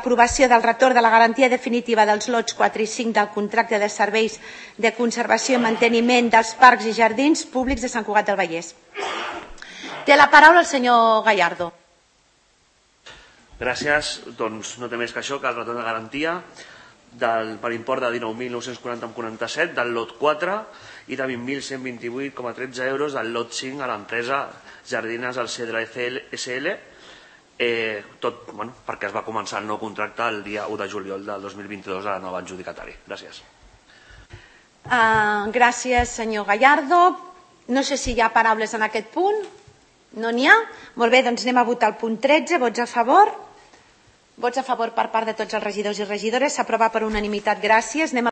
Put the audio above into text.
l'aprovació del retorn de la garantia definitiva dels lots 4 i 5 del contracte de serveis de conservació i manteniment dels parcs i jardins públics de Sant Cugat del Vallès. Té la paraula el senyor Gallardo. Gràcies. Doncs no té més que això, que el retorn de garantia per import de 19.940,47 del lot 4 i de 20.128,13 euros del lot 5 a l'empresa Jardines al Cedre SL, tot perquè es va començar el nou contracte el dia 1 de juliol del 2022 a la nova adjudicatari. Gràcies. Gràcies, senyor Gallardo. No sé si hi ha paraules en aquest punt. No n'hi ha? Molt bé, doncs anem a votar el punt 13. Vots a favor? Vots a favor per part de tots els regidors i regidores. S'aprova per unanimitat. Gràcies.